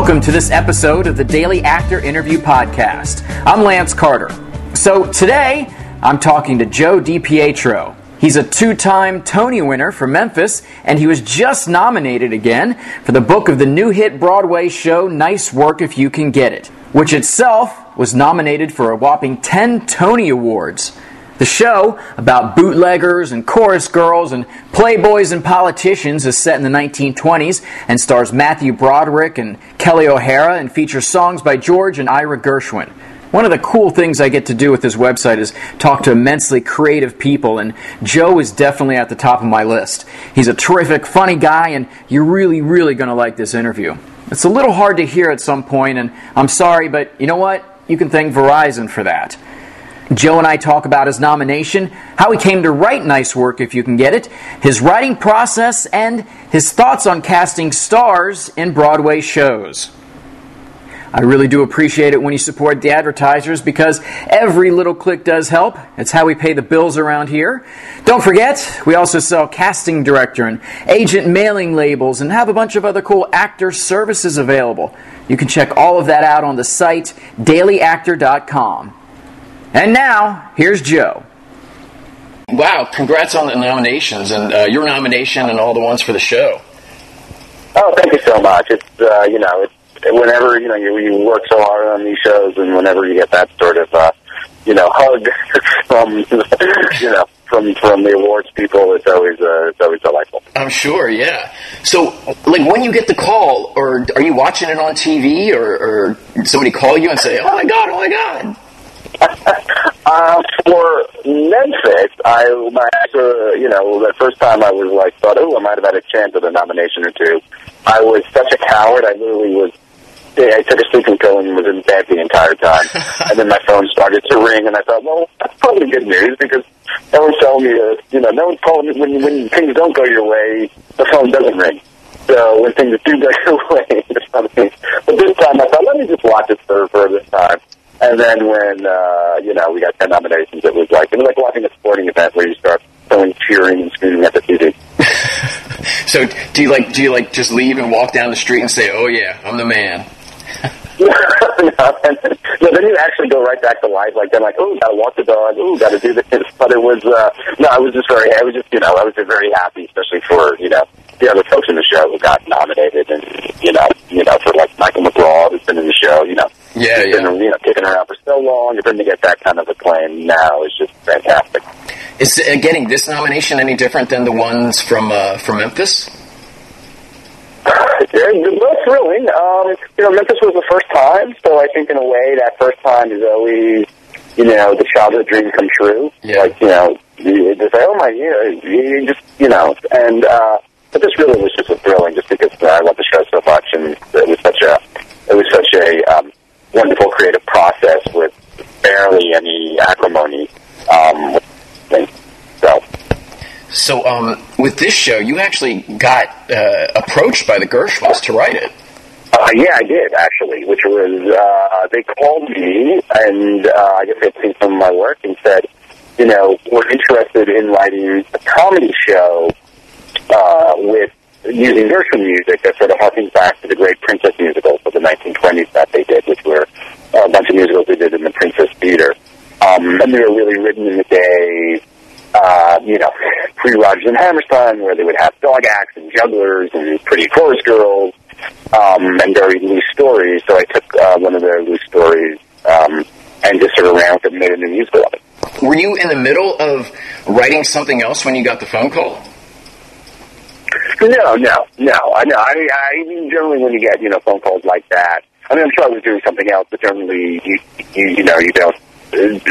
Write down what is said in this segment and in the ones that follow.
Welcome to this episode of the Daily Actor Interview Podcast. I'm Lance Carter. So today, I'm talking to Joe DiPietro. He's a two-time Tony winner for Memphis, and he was just nominated again for the book of the new hit Broadway show, Nice Work If You Can Get It, which itself was nominated for a whopping 10 Tony Awards. The show, about bootleggers and chorus girls and playboys and politicians, is set in the 1920s and stars Matthew Broderick and Kelly O'Hara and features songs by George and Ira Gershwin. One of the cool things I get to do with this website is talk to immensely creative people, and Joe is definitely at the top of my list. He's a terrific, funny guy, and you're really going to like this interview. It's a little hard to hear at some point, and I'm sorry, but you know what? You can thank Verizon for that. Joe and I talk about his nomination, how he came to write Nice Work If You Can Get It, his writing process, and his thoughts on casting stars in Broadway shows. I really do appreciate it when you support the advertisers because every little click does help. It's how we pay the bills around here. Don't forget, we also sell casting director and agent mailing labels and have a bunch of other cool actor services available. You can check all of that out on the site dailyactor.com. And now, here's Joe. Wow, congrats on the nominations, and your nomination and all the ones for the show. Oh, thank you so much. It's, it's whenever, you work so hard on these shows, and whenever you get that sort of, hug from the awards people, it's always delightful. I'm sure, yeah. So, when you get the call, or are you watching it on TV, or somebody call you and say, oh my God. For Memphis, the first time I was thought, I might have had a chance at a nomination or two. I was such a coward. I took a sleeping pill and was in bed the entire time. And then my phone started to ring, and I thought, well, that's probably good news because no one's telling me no one's calling me when things don't go your way, the phone doesn't ring. So when things do go your way, it's something. But this time I thought, let me just watch it for this time. And then when, we got 10 nominations, it was like watching a sporting event where you start cheering and screaming at the TV. So do you just leave and walk down the street and say, oh yeah, I'm the man? No, then you actually go right back to life. Gotta walk the dog. Gotta do this. But it was, I was just very happy, especially for, the other folks in the show who got nominated and, for Michael McGraw who's been in the show, Yeah. Been, kicking around for so long, and then to get that kind of acclaim now is just fantastic. Is getting this nomination any different than the ones from Memphis? They're both thrilling. Memphis was the first time, so I think in a way that first time is always, the childhood dream come true. Yeah. You say, oh my, you just, and, but this really was just thrilling just because I love the show so much, and it was such a wonderful creative process with barely any acrimony. So, with this show, you actually got approached by the Gershwins to write it. Yeah, I did, actually, which was, they called me, and I guess they'd seen some of my work and said, we're interested in writing a comedy show with using Gershwin music that sort of harkens back to the great Princess musicals of the 1920s that they did, which were a bunch of musicals they did in the Princess Theater. And they were really written in the days, pre-Rodgers and Hammerstein, where they would have dog acts and jugglers and pretty chorus girls, and very loose stories. So I took one of their loose stories and just sort of ran with it and made a new musical of it. Were you in the middle of writing something else when you got the phone call? No. I generally, when you get, phone calls like that, I'm sure I was doing something else, but generally, you don't. I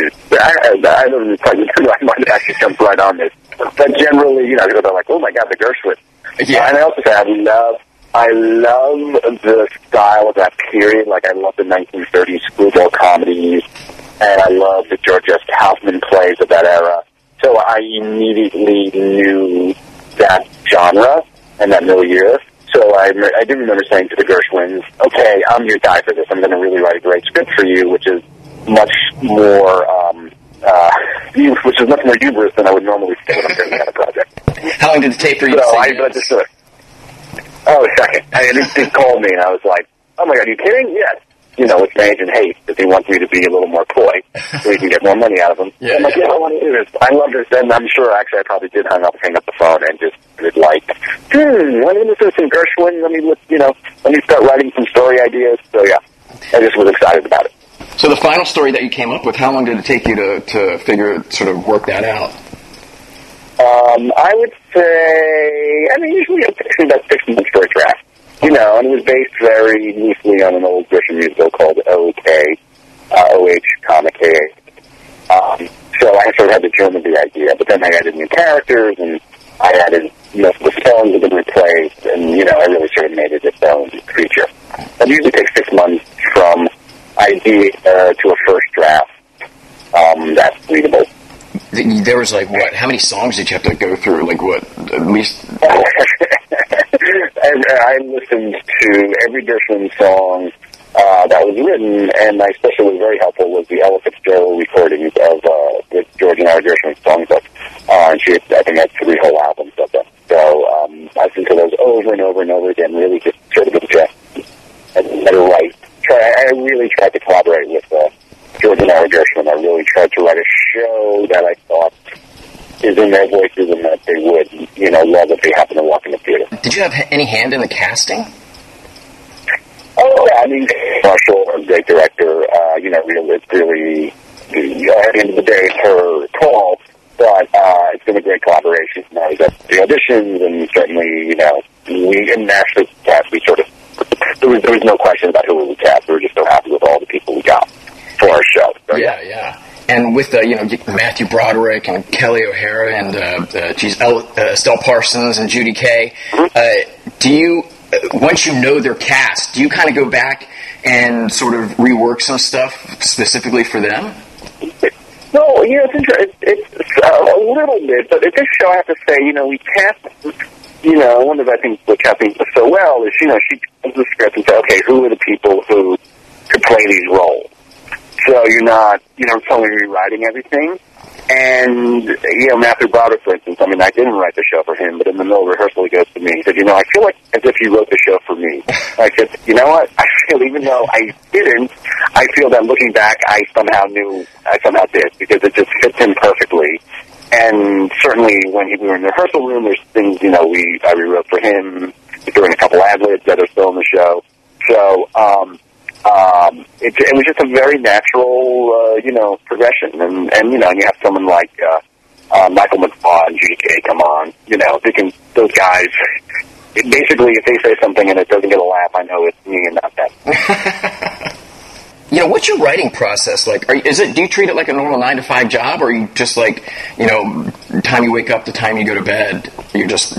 might actually jump right on this. But generally, they're like, oh my God, the Gershwin. Yeah. And I also say I love the style of that period. I love the 1930s screwball comedies, and I love the George S. Kaufman plays of that era. So I immediately knew that genre and that milieu. So I do remember saying to the Gershwins, okay, I'm your guy for this. I'm going to really write a great script for you, which is much more humorous than I would normally say when I'm doing that project. How long did it take for you to say yes? A second. They called me, and I was like, oh my God, are you kidding? Yes. You know, it's my agent Hayes, because he wants me to be a little more coy so he can get more money out of him. Yeah, I'm like, I want to do this. I love this. And I'm sure, actually, I probably did hang up the phone and just was like, let me listen to some Gershwin. Let me start writing some story ideas. So, yeah, I just was excited about it. So the final story that you came up with, how long did it take you to sort of work that out? I would say, usually it takes me about 6 months for a draft. You know, and it was based very loosely on an old Gershwin musical called O.K., O.H., comma K. So I sort of had to German the idea, but then I added new characters, and I added, the songs have been replaced, and, I really sort of made it its own creature. It usually takes 6 months from idea to a first draft that's readable. There was, how many songs did you have to go through? At least... I listened to every Gershwin song that was written, and my especially was very helpful was the Ella Fitzgerald recordings of the George and Ira Gershwin songs. And she, I think, had 3 whole albums of them. So I listened to those over and over and over again, really just sort of adjust and write. I really tried to collaborate with George and Ira Gershwin. I really tried to write a show that I thought is in their voices and that they would, love if they happen to walk in the theater. Did you have any hand in the casting? Oh, yeah, Marshall, a great director, it's really, at the end of the day, it's her call, but it's been a great collaboration. I was at the auditions, and certainly, we didn't actually cast, there was no question about who we would cast. We were just so happy with all the people we got for our show. So, yeah. And with Matthew Broderick and Kelly O'Hara and Estelle Parsons and Judy Kay, do you, once you know their cast, do you kind of go back and sort of rework some stuff specifically for them? No, it's interesting. It's a little bit, but at this show, I have to say, we cast, one of I think what Kathleen does so well is, she comes the script and says, okay, who are the people who could play these roles? So you're not, totally rewriting everything. And, Matthew Broderick, for instance, I didn't write the show for him, but in the middle of rehearsal, he goes to me, he said, I feel like as if you wrote the show for me. I said, you know what? I feel, even though I didn't, I feel that looking back, I somehow did, because it just fits in perfectly. And certainly when we were in the rehearsal room, there's things, I rewrote for him, doing a couple ad-libs that are still in the show. So, it was just a very natural, progression. And you have someone like Michael McFaul and Judy Kay come on. Those guys, basically, if they say something and it doesn't get a laugh, I know it's me and not them. What's your writing process like? Do you treat it like a normal 9-to-5 job, or are you just like, the time you wake up, the time you go to bed, you're just,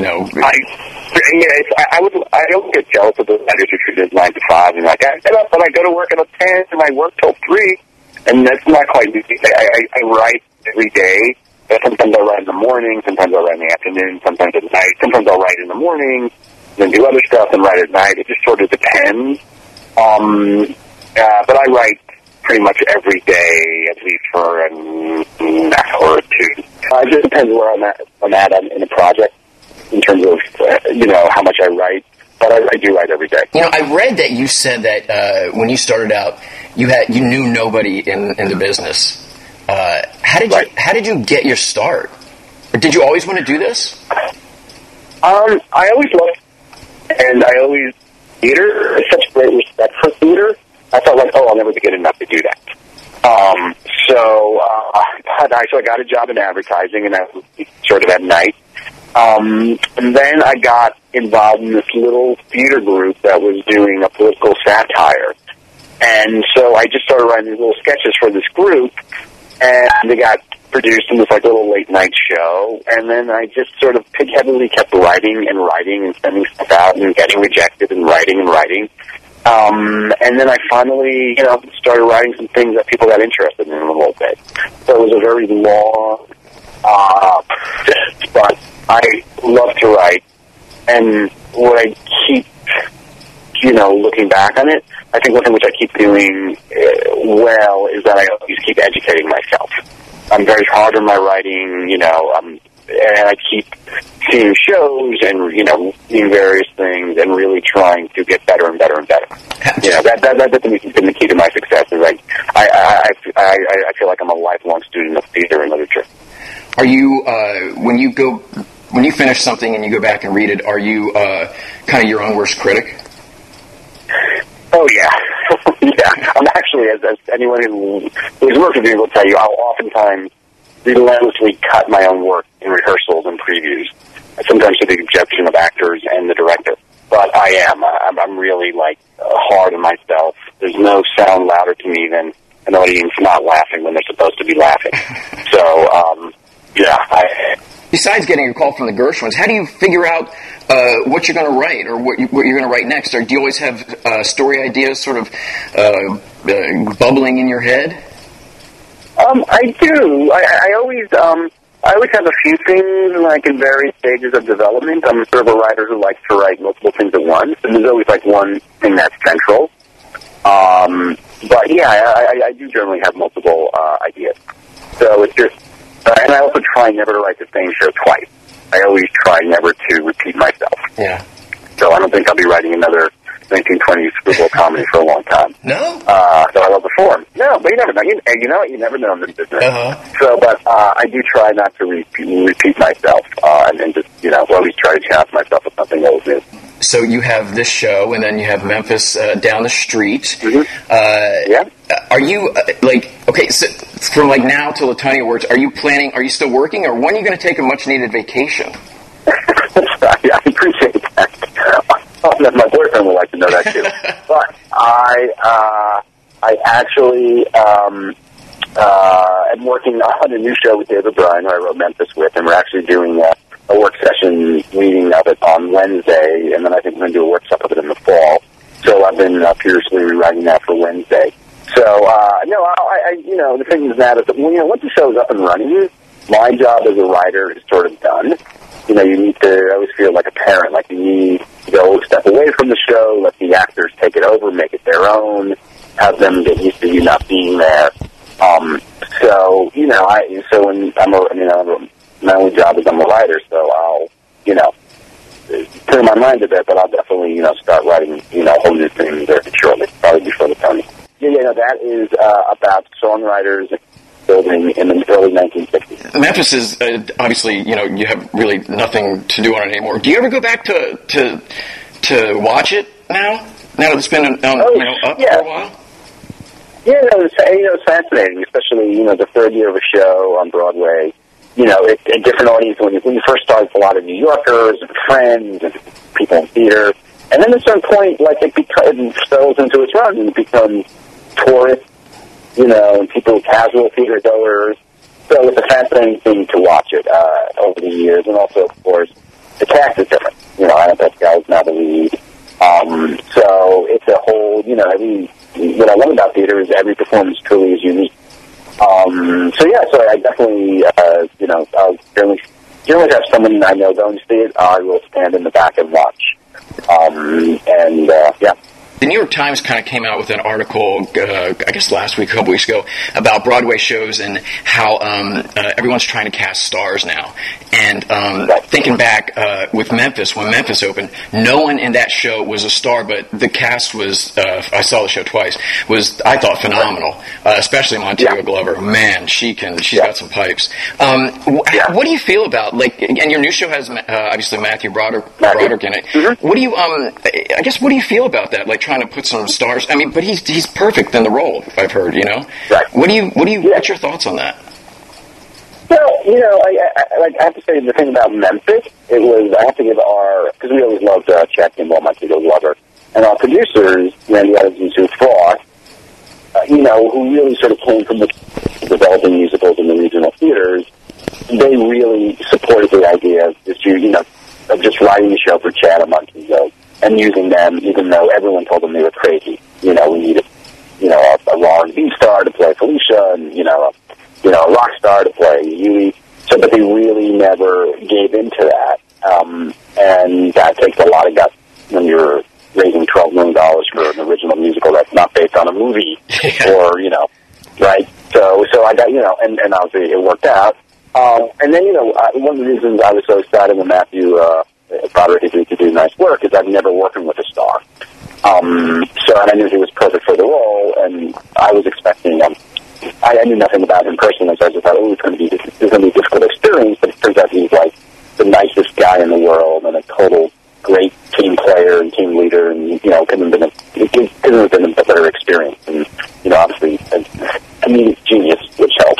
I don't get jealous of those writers who treat it 9 to 5 and I get up and I go to work at 10 and I work till 3, and that's not quite me. I write every day. Sometimes I write in the morning, sometimes I write in the afternoon, sometimes at night. Sometimes I'll write in the morning, then do other stuff and write at night. It just sort of depends. But I write pretty much every day, at least for an hour or 2. It just depends where I'm at in a project, in terms of, how much I write. But I do write every day. I read that you said that when you started out, you knew nobody in the business. How did you get your start? Or did you always want to do this? I always loved, and I always, theater, I have such great respect for theater. I felt like, I'll never get enough to do that. So I got a job in advertising, and I was sort of at night. And then I got involved in this little theater group that was doing a political satire. And so I just started writing these little sketches for this group, and they got produced in this little late night show. And then I just sort of pig-headedly kept writing and sending stuff out and getting rejected and writing. And then I finally, started writing some things that people got interested in a little bit. So it was a very long process, but I love to write. And what I keep, looking back on it, I think one thing which I keep doing well is that I always keep educating myself. I'm very hard on my writing, and I keep seeing shows and, seeing various things and really trying to get better and better and better. You know, that's been the key to my success. Is like I feel like I'm a lifelong student of theater and literature. Are you when you finish something and you go back and read it? Are you kind of your own worst critic? Oh yeah, yeah. I'm actually, as anyone who's worked with me will tell you, I'll oftentimes relentlessly cut my own work in rehearsals and previews, sometimes to the objection of actors and the director. But I'm really like hard on myself. There's no sound louder to me than an audience not laughing when they're supposed to be laughing. So, yeah. Besides getting a call from the Gershwins, how do you figure out what you're going to write or what you're going to write next? Or do you always have story ideas sort of bubbling in your head? I do. I always have a few things like in various stages of development. I'm sort of a writer who likes to write multiple things at once, and there's always like one thing that's central. But yeah, I do generally have multiple ideas. So it's just, and I also try never to write the same show twice. I always try never to repeat myself. Yeah. So I don't think I'll be writing another 1920s screwball comedy for a long time. No? So I love the form. No, but you never know. You know what? You never know in this business. Uh-huh. So, but I do try not to repeat myself, and just, always try to challenge myself with something that was new. So you have this show, and then you have Memphis down the street. Mm-hmm. Yeah. Are you, okay, so from now till the Tony Awards, are you still working, or when are you going to take a much-needed vacation? I appreciate that. My boyfriend would like to know that, too. But I actually am working on a new show with David Bryan, who I wrote Memphis with, and we're actually doing a work session reading of it on Wednesday, and then I think we're going to do a workshop of it in the fall. So I've been furiously rewriting that for Wednesday. So, the thing is that once the show is up and running, my job as a writer is sort of done. You need to, I always feel like a parent, like you need to go step away from the show, let the actors take it over, make it their own, have them get used to you not being there. My only job is I'm a writer, so I'll, clear my mind a bit, but I'll definitely, start writing, whole new things very shortly, probably before the Tony. That is about songwriters building in the early 1960s. Memphis is, obviously, you have really nothing to do on it anymore. Do you ever go back to watch it now? Now that it's been, up for a while? Yeah, it's fascinating, especially, the third year of a show on Broadway. It's a different audience. When you first start, it's a lot of New Yorkers and friends and people in theater. And then at a certain point, it spills into its run and it becomes tourists, and people, casual theater goers. So it's a fascinating thing to watch it over the years. And also, of course, the cast is different. Anna Pascal is now the lead. So it's a whole, what I love about theater is every performance truly is unique. So I definitely, I'll generally have someone I know going to see it. I will stand in the back and watch. The New York Times kind of came out with an article, I guess last week, a couple weeks ago, about Broadway shows and how everyone's trying to cast stars now. And thinking back with Memphis, when Memphis opened, no one in that show was a star, but the cast was, I saw the show twice, was, I thought, phenomenal, especially Montego Glover. Man, she's got some pipes. What do you feel about, and your new show has, obviously, Matthew Broderick in it. Mm-hmm. What do you feel about that? Trying to put some stars. I mean, but he's perfect in the role, I've heard, Right. What's your thoughts on that? Well, I have to say the thing about Memphis, I have to give because we always loved Chad Kimball, Montego Glover, and our producers, Randy Adams and Sue Frost, who really sort of came from the developing musicals in the regional theaters, they really supported the idea of just writing the show for Chad and Montego and using them, even though everyone told them they were crazy. We needed, a R&B star to play Felicia, and a rock star to play Huey. So, but they really never gave into that, and that takes a lot of guts when you're raising $12 million for an original musical that's not based on a movie, or right. So I got and obviously it worked out. And then one of the reasons I was so excited when Matthew Broderick agreed to do nice work is I've never working with a star. And I knew he was perfect for the role, and I was expecting I knew nothing about him personally, so I just thought, it's going to be a difficult experience, but it turns out he's like the nicest guy in the world and a total great team player and team leader, and, couldn't have been a better experience. And, obviously, he's genius, which helps.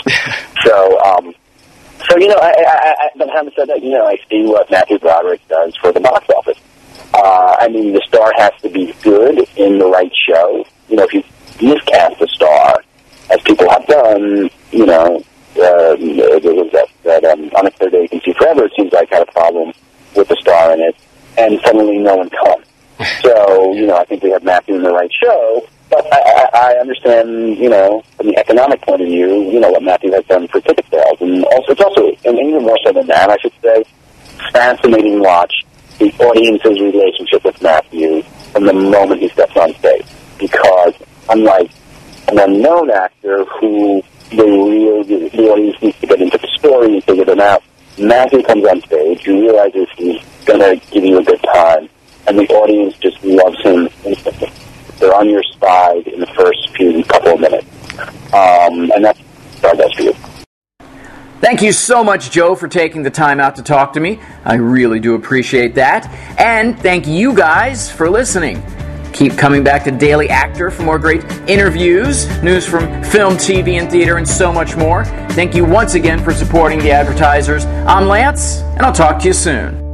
But having said that, I see what Matthew Broderick does for the box office. The star has to be good in the right show. If you miscast a star, as people have done, there was that On a Clear Day You Can See Forever, it seems like had a problem with the star in it, and suddenly no one comes. So, I think we have Matthew in the right show, but I understand, from the economic point of view, what Matthew has done for ticket sales, and it's also, and even more so than that, I should say, fascinating watch the audience's relationship with Matthew from the moment he steps on stage, because unlike an unknown actor who the audience needs to get into the story and figure them out, Matthew comes on stage, you realize he's going to give you a good time, and the audience just loves him instantly. They're on your side in the first couple of minutes. And that's what I does for you. Thank you so much, Joe, for taking the time out to talk to me. I really do appreciate that. And thank you guys for listening. Keep coming back to Daily Actor for more great interviews, news from film, TV, and theater, and so much more. Thank you once again for supporting the advertisers. I'm Lance, and I'll talk to you soon.